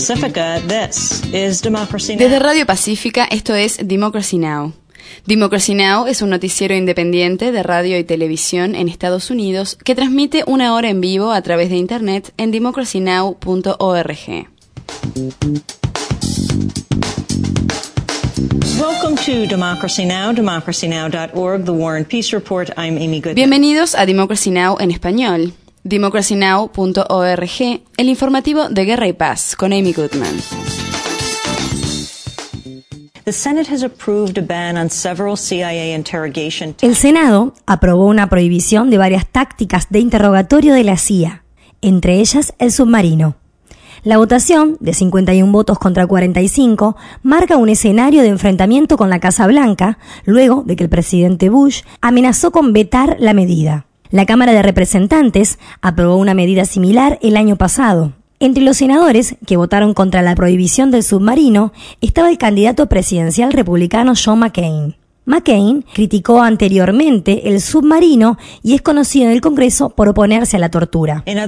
Pacifica, this is Democracy Now! Desde Radio Pacífica, esto es Democracy Now! Democracy Now! Es un noticiero independiente de radio y televisión en Estados Unidos que transmite 1 hora en vivo a través de internet en democracynow.org. Welcome to Democracy Now!, democracynow.org, The War and Peace Report. I'm Amy Goodman. Bienvenidos a Democracy Now! En español, democracynow.org, el informativo de Guerra y Paz, con Amy Goodman. The Senate has approved a ban on several CIA interrogation. El Senado aprobó una prohibición de varias tácticas de interrogatorio de la CIA, entre ellas el submarino. La votación, de 51 votos contra 45, marca un escenario de enfrentamiento con la Casa Blanca, luego de que el presidente Bush amenazó con vetar la medida. La Cámara de Representantes aprobó una medida similar el año pasado. Entre los senadores que votaron contra la prohibición del submarino estaba el candidato presidencial republicano John McCain. McCain criticó anteriormente el submarino y es conocido en el Congreso por oponerse a la tortura. En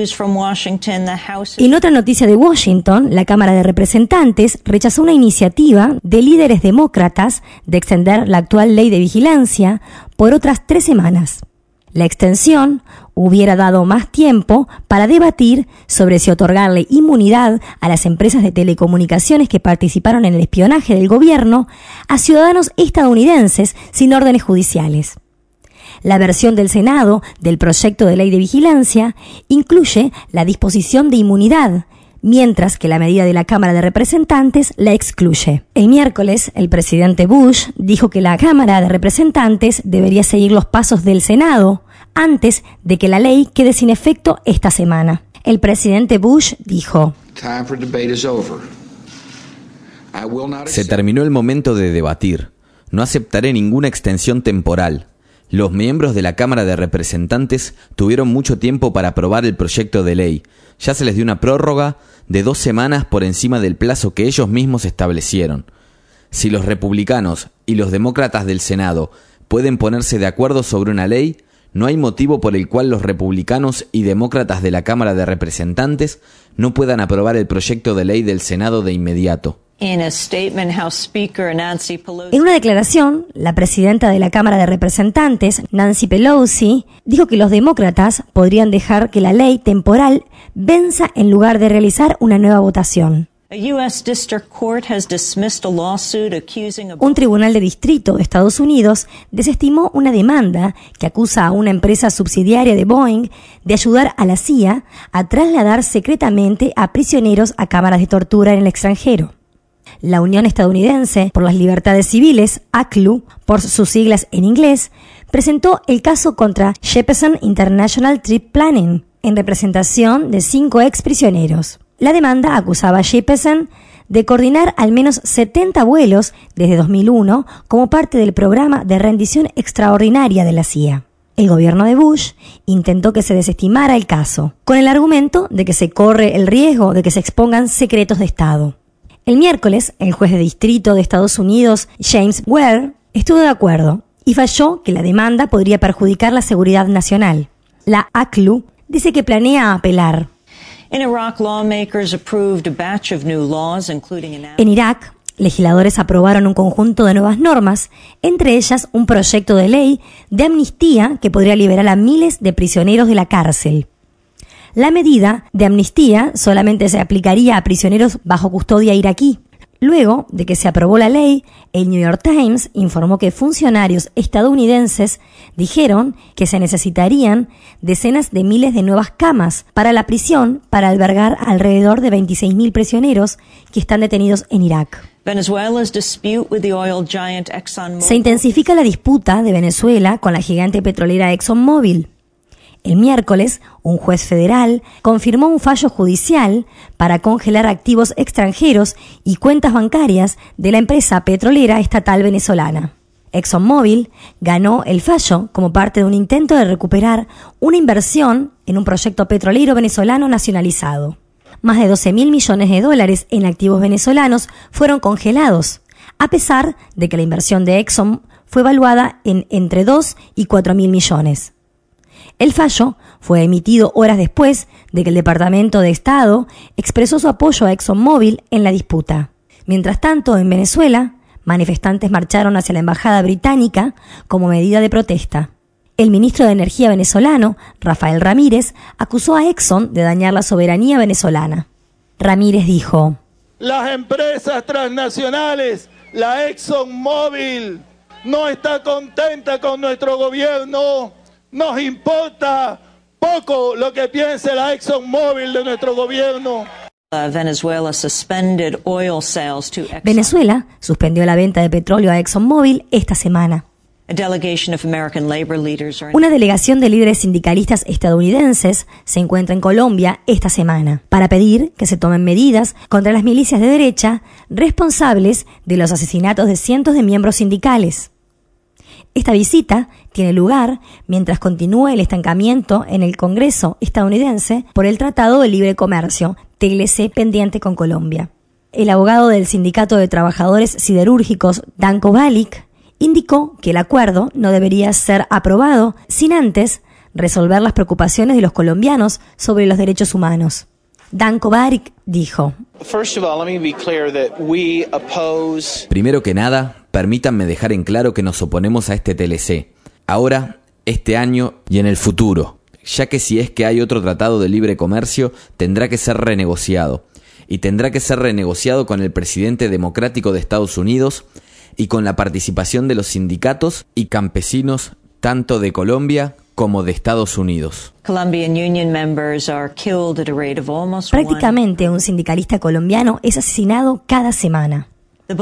otra noticia de Washington, la Cámara de Representantes rechazó una iniciativa de líderes demócratas de extender la actual ley de vigilancia por otras 3 semanas. La extensión hubiera dado más tiempo para debatir sobre si otorgarle inmunidad a las empresas de telecomunicaciones que participaron en el espionaje del gobierno a ciudadanos estadounidenses sin órdenes judiciales. La versión del Senado del proyecto de ley de vigilancia incluye la disposición de inmunidad, mientras que la medida de la Cámara de Representantes la excluye. El miércoles, el presidente Bush dijo que la Cámara de Representantes debería seguir los pasos del Senado antes de que la ley quede sin efecto esta semana. El presidente Bush dijo: Se terminó el momento de debatir. No aceptaré ninguna extensión temporal. Los miembros de la Cámara de Representantes tuvieron mucho tiempo para aprobar el proyecto de ley. Ya se les dio una prórroga de 2 semanas por encima del plazo que ellos mismos establecieron. Si los republicanos y los demócratas del Senado pueden ponerse de acuerdo sobre una ley, no hay motivo por el cual los republicanos y demócratas de la Cámara de Representantes no puedan aprobar el proyecto de ley del Senado de inmediato. En una declaración, la presidenta de la Cámara de Representantes, Nancy Pelosi, dijo que los demócratas podrían dejar que la ley temporal venza en lugar de realizar una nueva votación. Un tribunal de distrito de Estados Unidos desestimó una demanda que acusa a una empresa subsidiaria de Boeing de ayudar a la CIA a trasladar secretamente a prisioneros a cámaras de tortura en el extranjero. La Unión Estadounidense por las Libertades Civiles, ACLU, por sus siglas en inglés, presentó el caso contra Jeppesen International Trip Planning, en representación de 5 exprisioneros. La demanda acusaba a Jeppesen de coordinar al menos 70 vuelos desde 2001 como parte del programa de rendición extraordinaria de la CIA. El gobierno de Bush intentó que se desestimara el caso, con el argumento de que se corre el riesgo de que se expongan secretos de Estado. El miércoles, el juez de distrito de Estados Unidos, James Ware, estuvo de acuerdo y falló que la demanda podría perjudicar la seguridad nacional. La ACLU dice que planea apelar. En Irak, legisladores aprobaron un conjunto de nuevas normas, entre ellas un proyecto de ley de amnistía que podría liberar a miles de prisioneros de la cárcel. La medida de amnistía solamente se aplicaría a prisioneros bajo custodia iraquí. Luego de que se aprobó la ley, el New York Times informó que funcionarios estadounidenses dijeron que se necesitarían decenas de miles de nuevas camas para la prisión para albergar alrededor de 26.000 prisioneros que están detenidos en Irak. Se intensifica la disputa de Venezuela con la gigante petrolera ExxonMobil. El miércoles, un juez federal confirmó un fallo judicial para congelar activos extranjeros y cuentas bancarias de la empresa petrolera estatal venezolana. ExxonMobil ganó el fallo como parte de un intento de recuperar una inversión en un proyecto petrolero venezolano nacionalizado. Más de $12.000 millones en activos venezolanos fueron congelados, a pesar de que la inversión de Exxon fue evaluada en entre 2 y 4.000 millones. El fallo fue emitido horas después de que el Departamento de Estado expresó su apoyo a ExxonMobil en la disputa. Mientras tanto, en Venezuela, manifestantes marcharon hacia la embajada británica como medida de protesta. El ministro de Energía venezolano, Rafael Ramírez, acusó a Exxon de dañar la soberanía venezolana. Ramírez dijo: las empresas transnacionales, la ExxonMobil, no está contenta con nuestro gobierno. Nos importa poco lo que piense la ExxonMobil de nuestro gobierno. Venezuela suspendió la venta de petróleo a ExxonMobil esta semana. Una delegación de líderes sindicalistas estadounidenses se encuentra en Colombia esta semana para pedir que se tomen medidas contra las milicias de derecha responsables de los asesinatos de cientos de miembros sindicales. Esta visita tiene lugar mientras continúa el estancamiento en el Congreso estadounidense por el Tratado de Libre Comercio, TLC, pendiente con Colombia. El abogado del Sindicato de Trabajadores Siderúrgicos, Dan Kovalik, indicó que el acuerdo no debería ser aprobado sin antes resolver las preocupaciones de los colombianos sobre los derechos humanos. Dan Kovalik dijo: primero que nada, permítanme dejar en claro que nos oponemos a este TLC, ahora, este año y en el futuro, ya que si es que hay otro tratado de libre comercio, tendrá que ser renegociado, y tendrá que ser renegociado con el presidente democrático de Estados Unidos y con la participación de los sindicatos y campesinos tanto de Colombia como de Estados Unidos. Prácticamente un sindicalista colombiano es asesinado cada semana. El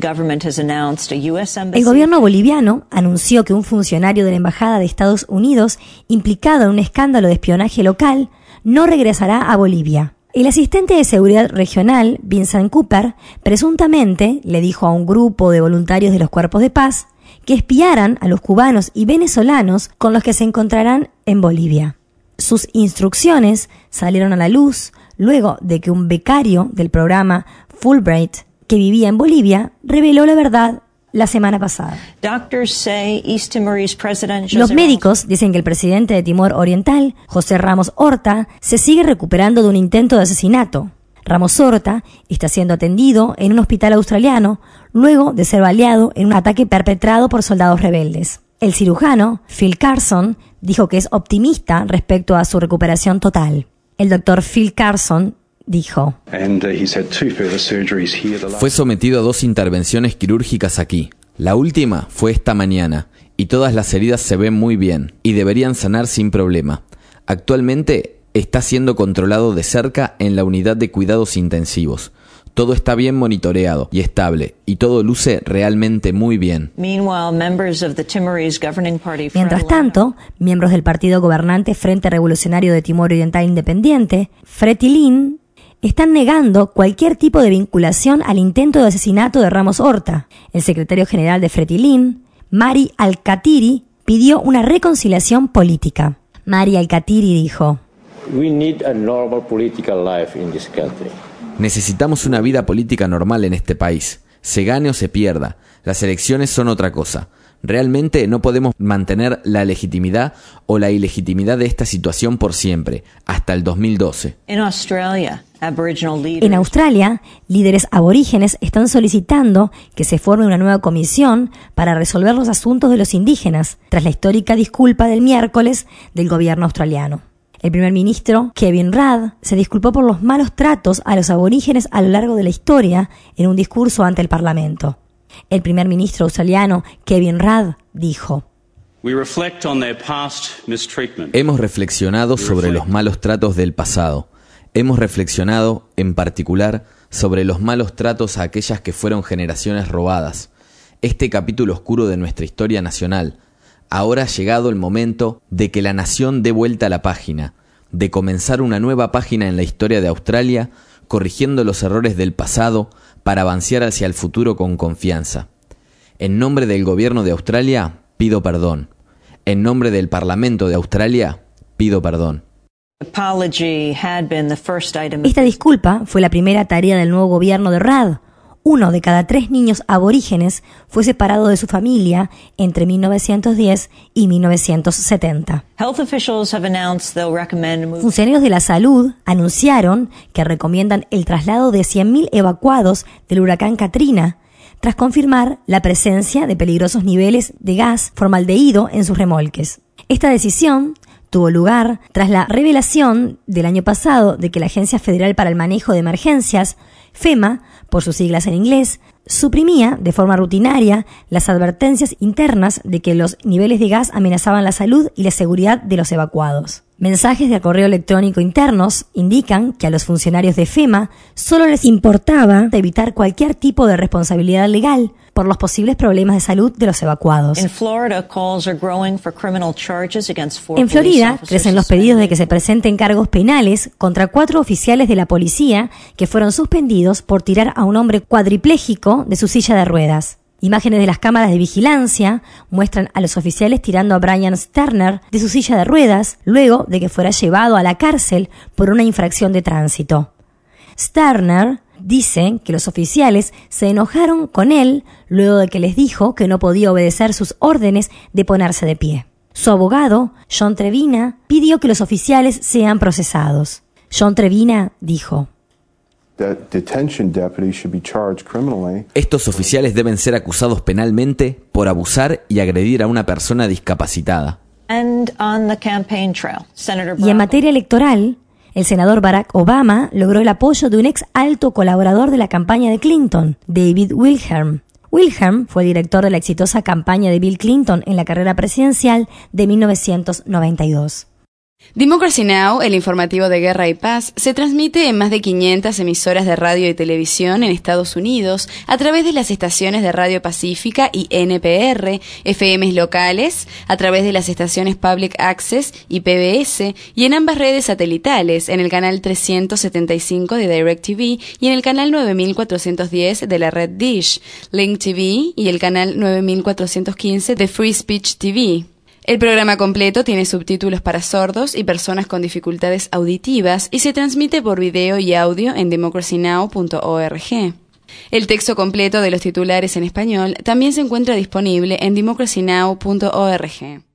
gobierno boliviano anunció que un funcionario de la Embajada de Estados Unidos, implicado en un escándalo de espionaje local, no regresará a Bolivia. El asistente de seguridad regional, Vincent Cooper, presuntamente le dijo a un grupo de voluntarios de los cuerpos de paz que espiaran a los cubanos y venezolanos con los que se encontrarán en Bolivia. Sus instrucciones salieron a la luz luego de que un becario del programa Fulbright que vivía en Bolivia reveló la verdad la semana pasada. Los médicos dicen que el presidente de Timor Oriental, José Ramos Horta, se sigue recuperando de un intento de asesinato. Ramos Horta está siendo atendido en un hospital australiano luego de ser baleado en un ataque perpetrado por soldados rebeldes. El cirujano, Phil Carson, dijo que es optimista respecto a su recuperación total. El doctor Phil Carson dijo: fue sometido a 2 intervenciones quirúrgicas aquí. La última fue esta mañana, y todas las heridas se ven muy bien, y deberían sanar sin problema. Actualmente está siendo controlado de cerca en la unidad de cuidados intensivos. Todo está bien monitoreado y estable, y todo luce realmente muy bien. Mientras tanto, miembros del partido gobernante Frente Revolucionario de Timor Oriental Independiente, Fretilin, están negando cualquier tipo de vinculación al intento de asesinato de Ramos Horta. El secretario general de Fretilin, Mari Al-Khatiri, pidió una reconciliación política. Mari Al-Khatiri dijo: necesitamos una vida política normal en este país, se gane o se pierda. Las elecciones son otra cosa. Realmente no podemos mantener la legitimidad o la ilegitimidad de esta situación por siempre, hasta el 2012. En Australia, líderes aborígenes están solicitando que se forme una nueva comisión para resolver los asuntos de los indígenas, tras la histórica disculpa del miércoles del gobierno australiano. El primer ministro, Kevin Rudd, se disculpó por los malos tratos a los aborígenes a lo largo de la historia en un discurso ante el Parlamento. El primer ministro australiano, Kevin Rudd, dijo: hemos reflexionado sobre los malos tratos del pasado. Hemos reflexionado, en particular, sobre los malos tratos a aquellas que fueron generaciones robadas. Este capítulo oscuro de nuestra historia nacional. Ahora ha llegado el momento de que la nación dé vuelta a la página, de comenzar una nueva página en la historia de Australia, corrigiendo los errores del pasado para avanzar hacia el futuro con confianza. En nombre del gobierno de Australia, pido perdón. En nombre del Parlamento de Australia, pido perdón. Esta disculpa fue la primera tarea del nuevo gobierno de Rudd, 1 de cada 3 niños aborígenes fue separado de su familia entre 1910 y 1970. Funcionarios de la salud anunciaron que recomiendan el traslado de 100.000 evacuados del huracán Katrina, tras confirmar la presencia de peligrosos niveles de gas formaldehído en sus remolques. Esta decisión tuvo lugar tras la revelación del año pasado de que la Agencia Federal para el Manejo de Emergencias, FEMA, por sus siglas en inglés, suprimía de forma rutinaria las advertencias internas de que los niveles de gas amenazaban la salud y la seguridad de los evacuados. Mensajes de correo electrónico internos indican que a los funcionarios de FEMA solo les importaba evitar cualquier tipo de responsabilidad legal por los posibles problemas de salud de los evacuados. En Florida, crecen los pedidos de que se presenten cargos penales contra 4 oficiales de la policía que fueron suspendidos por tirar a un hombre cuadripléjico de su silla de ruedas. Imágenes de las cámaras de vigilancia muestran a los oficiales tirando a Brian Sterner de su silla de ruedas luego de que fuera llevado a la cárcel por una infracción de tránsito. Sterner dice que los oficiales se enojaron con él luego de que les dijo que no podía obedecer sus órdenes de ponerse de pie. Su abogado, John Trevina, pidió que los oficiales sean procesados. John Trevina dijo: estos oficiales deben ser acusados penalmente por abusar y agredir a una persona discapacitada. Y en materia electoral, el senador Barack Obama logró el apoyo de un ex alto colaborador de la campaña de Clinton, David Wilhelm. Wilhelm fue director de la exitosa campaña de Bill Clinton en la carrera presidencial de 1992. Democracy Now!, el informativo de Guerra y Paz, se transmite en más de 500 emisoras de radio y televisión en Estados Unidos a través de las estaciones de Radio Pacífica y NPR, FMs locales, a través de las estaciones Public Access y PBS, y en ambas redes satelitales, en el canal 375 de DirecTV y en el canal 9410 de la red Dish, Link TV y el canal 9415 de Free Speech TV. El programa completo tiene subtítulos para sordos y personas con dificultades auditivas y se transmite por video y audio en democracynow.org. El texto completo de los titulares en español también se encuentra disponible en democracynow.org.